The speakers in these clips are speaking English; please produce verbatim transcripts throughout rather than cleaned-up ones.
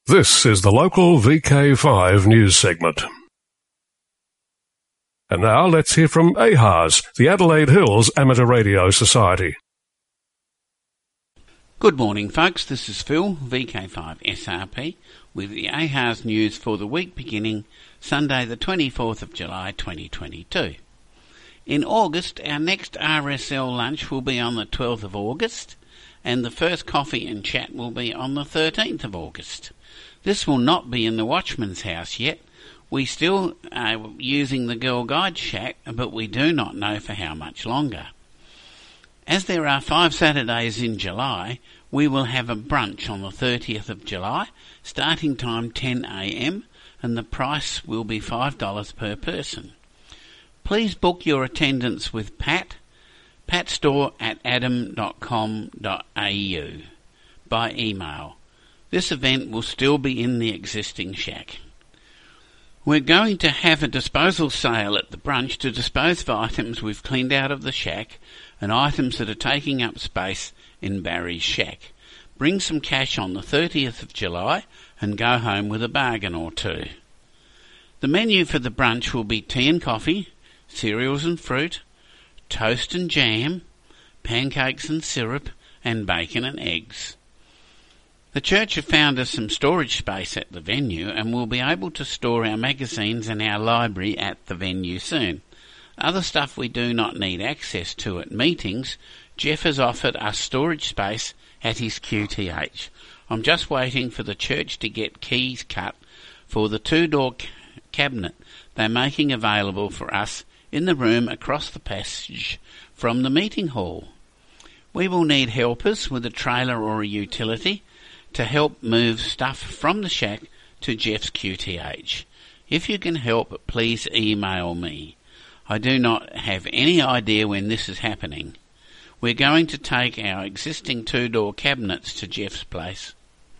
This is the local V K five news segment. And now let's hear from A H A S, the Adelaide Hills Amateur Radio Society. Good morning, folks. This is Phil, V K five S R P, with the A H A S news for the week beginning Sunday the twenty-fourth of July twenty twenty-two. In August, our next R S L lunch will be on the twelfth of August, and the first coffee and chat will be on the thirteenth of August. This will not be in the Watchman's House yet. We still are using the Girl Guide Shack, but we do not know for how much longer. As there are five Saturdays in July, we will have a brunch on the thirtieth of July, starting time ten a m, and the price will be five dollars per person. Please book your attendance with Pat, patstore at adam dot com dot a u, by email. This event will still be in the existing shack. We're going to have a disposal sale at the brunch to dispose of items we've cleaned out of the shack and items that are taking up space in Barry's shack. Bring some cash on the thirtieth of July and go home with a bargain or two. The menu for the brunch will be tea and coffee, cereals and fruit, toast and jam, pancakes and syrup, and bacon and eggs. The church have found us some storage space at the venue and we'll be able to store our magazines and our library at the venue soon. Other stuff we do not need access to at meetings, Jeff has offered us storage space at his Q T H. I'm just waiting for the church to get keys cut for the two-door c- cabinet they're making available for us in the room across the passage from the meeting hall. We will need helpers with a trailer or a utility to help move stuff from the shack to Jeff's Q T H. If you can help, please email me. I do not have any idea when this is happening. We're going to take our existing two-door cabinets to Jeff's place.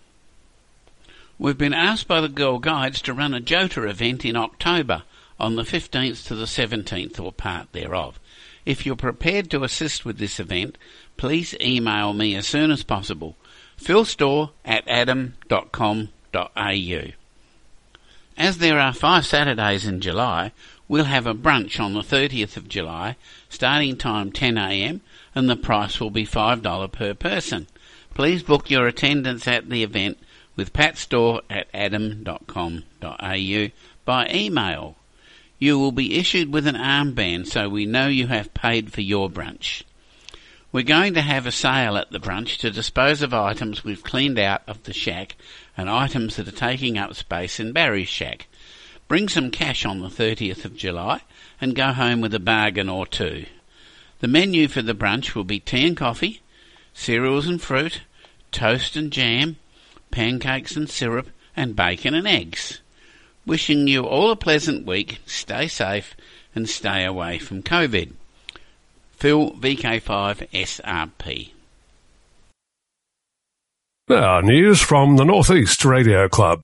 We've been asked by the Girl Guides to run a Jota event in October on the fifteenth to the seventeenth or part thereof. If you're prepared to assist with this event, please email me as soon as possible. philstore at adam dot com dot a u. As there are five Saturdays in July, we'll have a brunch on the thirtieth of July, starting time ten a m, and the price will be five dollars per person. Please book your attendance at the event with patstore at adam dot com dot a u by email. You will be issued with an armband so we know you have paid for your brunch. We're going to have a sale at the brunch to dispose of items we've cleaned out of the shack and items that are taking up space in Barry's shack. Bring some cash on the thirtieth of July and go home with a bargain or two. The menu for the brunch will be tea and coffee, cereals and fruit, toast and jam, pancakes and syrup, and bacon and eggs. Wishing you all a pleasant week, stay safe and stay away from COVID. Phil, V K five S R P. Now, news from the North East Radio Club.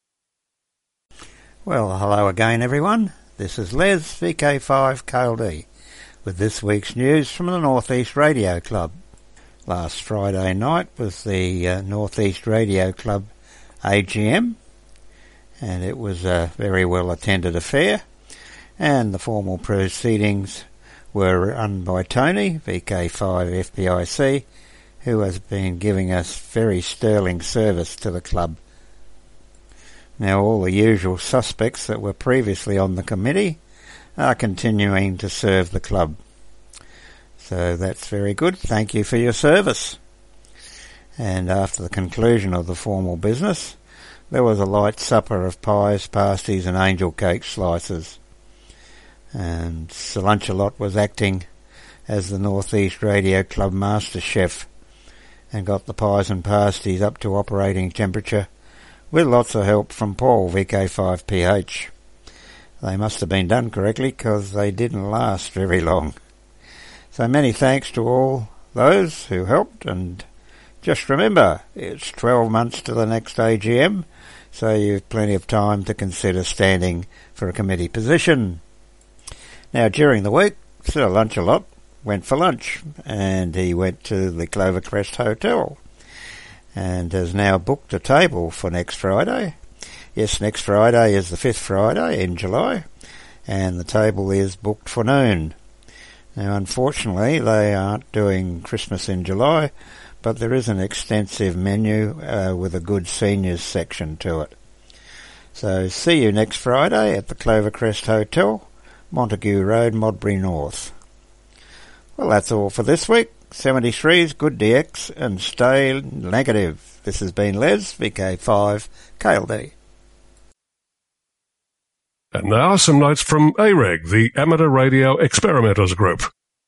Well, hello again, everyone. This is Les, V K five K L D, with this week's news from the North East Radio Club. Last Friday night was the uh, North East Radio Club A G M, and it was a very well-attended affair, and the formal proceedings were run by Tony, V K five F B I C, who has been giving us very sterling service to the club. Now, all the usual suspects that were previously on the committee are continuing to serve the club. So that's very good. Thank you for your service. And after the conclusion of the formal business, there was a light supper of pies, pasties and angel cake slices. And Sir Lunchalot was acting as the North East Radio Club Master Chef and got the pies and pasties up to operating temperature with lots of help from Paul, V K five P H. They must have been done correctly because they didn't last very long. So many thanks to all those who helped, and just remember, it's twelve months to the next A G M, so you've plenty of time to consider standing for a committee position. Now, during the week, Sir Lunchalot went for lunch, and he went to the Clovercrest Hotel. and has now booked a table for next Friday. Yes, next Friday is the fifth Friday in July, and the table is booked for noon. Now, unfortunately, they aren't doing Christmas in July, but there is an extensive menu uh, with a good seniors section to it. So see you next Friday at the Clovercrest Hotel, Montague Road, Modbury North. Well, that's all for this week. seventy-threes, good D X, and stay negative. This has been Les, V K five, K L D. And now some notes from A R E G, the Amateur Radio Experimenters Group.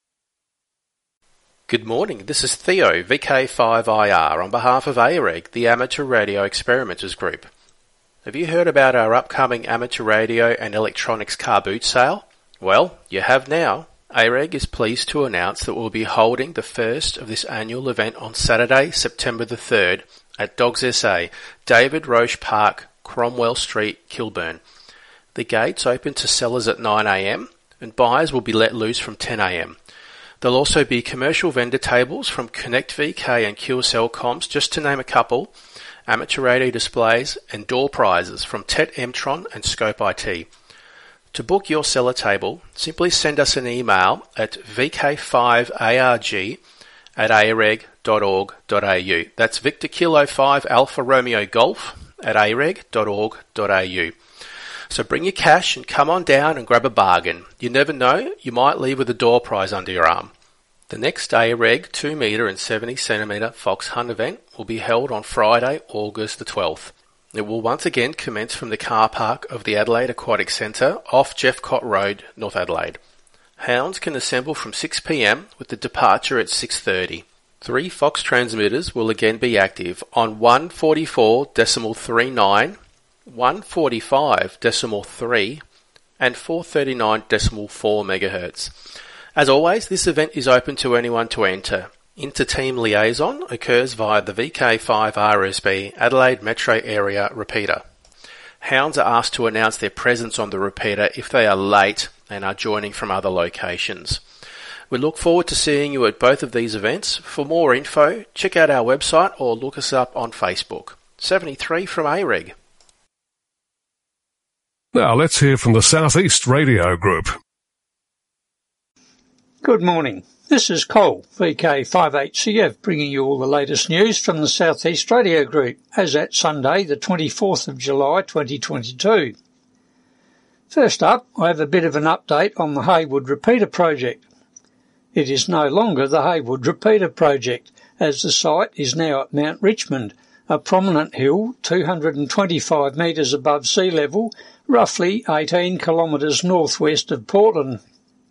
Good morning, this is Theo, V K five I R, on behalf of A R E G, the Amateur Radio Experimenters Group. Have you heard about our upcoming amateur radio and electronics car boot sale? Well, you have now. A R E G is pleased to announce that we'll be holding the first of this annual event on Saturday, September the third, at Dogs S A, David Roche Park, Cromwell Street, Kilburn. The gates open to sellers at nine a m and buyers will be let loose from ten a m. There'll also be commercial vendor tables from Connect V K and Q S L Comms, just to name a couple, amateur radio displays and door prizes from T E T Mtron and Scope I T. To book your seller table, simply send us an email at v k five a r g at a r e g dot org dot a u. That's Victor Kilo five Alpha Romeo Golf at a r e g dot org dot a u. So bring your cash and come on down and grab a bargain. You never know, you might leave with a door prize under your arm. The next A R E G two metre and seventy centimetre fox hunt event will be held on Friday, August the twelfth. It will once again commence from the car park of the Adelaide Aquatic Centre off Jeffcott Road, North Adelaide. Hounds can assemble from six p m with the departure at six thirty. Three fox transmitters will again be active on one forty-four point three nine, one forty-five point three and four thirty-nine point four megahertz. As always, this event is open to anyone to enter. Inter-team liaison occurs via the V K five R S B Adelaide Metro Area repeater. Hounds are asked to announce their presence on the repeater if they are late and are joining from other locations. We look forward to seeing you at both of these events. For more info, check out our website or look us up on Facebook. seventy-three from A R E G. Now let's hear from the Southeast Radio Group. Good morning. This is Cole, V K five H C F, bringing you all the latest news from the Southeast Radio Group, as at Sunday, the twenty-fourth of July, twenty twenty-two. First up, I have a bit of an update on the Haywood Repeater Project. It is no longer the Haywood Repeater Project, as the site is now at Mount Richmond, a prominent hill two hundred twenty-five metres above sea level, roughly eighteen kilometres northwest of Portland.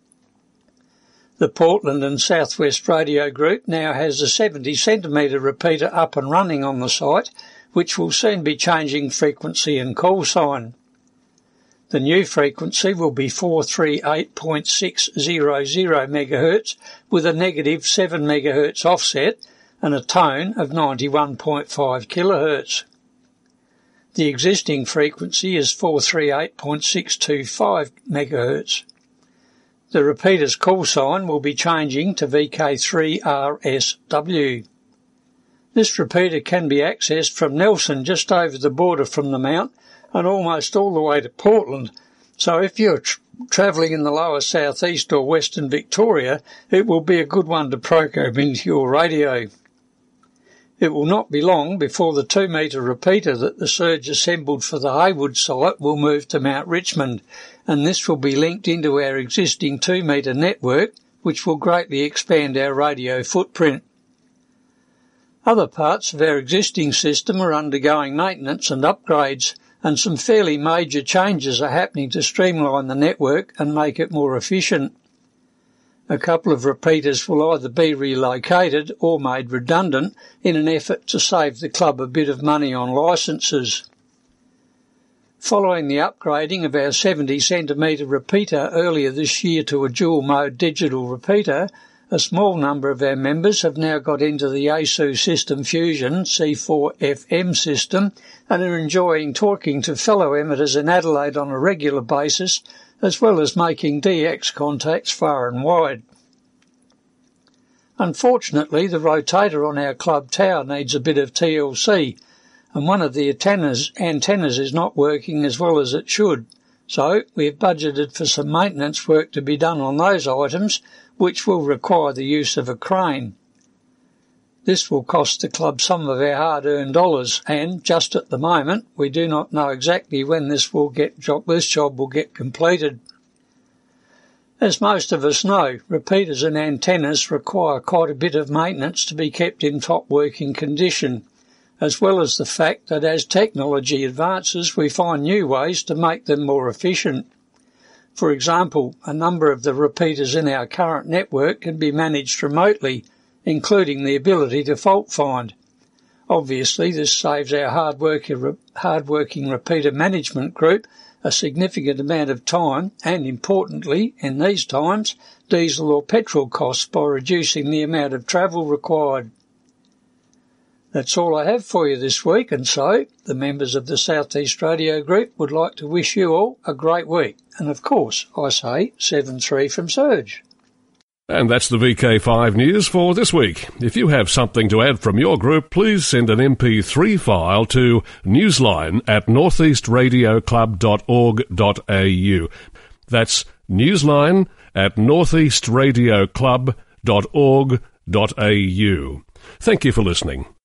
The Portland and Southwest Radio Group now has a seventy centimetre repeater up and running on the site, which will soon be changing frequency and call sign. The new frequency will be four thirty-eight point six hundred megahertz with a negative seven megahertz offset and a tone of ninety-one point five kilohertz. The existing frequency is four thirty-eight point six two five megahertz. The repeater's call sign will be changing to V K three R S W. This repeater can be accessed from Nelson, just over the border from the Mount, and almost all the way to Portland. So if you're tr- travelling in the lower southeast or western Victoria, it will be a good one to program into your radio. It will not be long before the two metre repeater that the Surge assembled for the Haywood site will move to Mount Richmond, and this will be linked into our existing two metre network, which will greatly expand our radio footprint. Other parts of our existing system are undergoing maintenance and upgrades, and some fairly major changes are happening to streamline the network and make it more efficient. A couple of repeaters will either be relocated or made redundant in an effort to save the club a bit of money on licences. Following the upgrading of our seventy centimetre repeater earlier this year to a dual-mode digital repeater, a small number of our members have now got into the Yaesu System Fusion C four F M system and are enjoying talking to fellow amateurs in Adelaide on a regular basis, as well as making D X contacts far and wide. Unfortunately, the rotator on our club tower needs a bit of T L C, and one of the antennas, antennas is not working as well as it should. So we have budgeted for some maintenance work to be done on those items, which will require the use of a crane. This will cost the club some of our hard-earned dollars, and just at the moment we do not know exactly when this will get job, this job will get completed. As most of us know, repeaters and antennas require quite a bit of maintenance to be kept in top working condition, as well as the fact that as technology advances we find new ways to make them more efficient. For example, a number of the repeaters in our current network can be managed remotely, including the ability to fault find. Obviously, this saves our hard-working repeater management group a significant amount of time and, importantly, in these times, diesel or petrol costs by reducing the amount of travel required. That's all I have for you this week, and so the members of the South East Radio Group would like to wish you all a great week. And of course, I say seven three from Surge. And that's the V K five news for this week. If you have something to add from your group, please send an M P three file to newsline at northeast radio club dot org dot a u. That's newsline at northeast radio club dot org dot a u. Thank you for listening.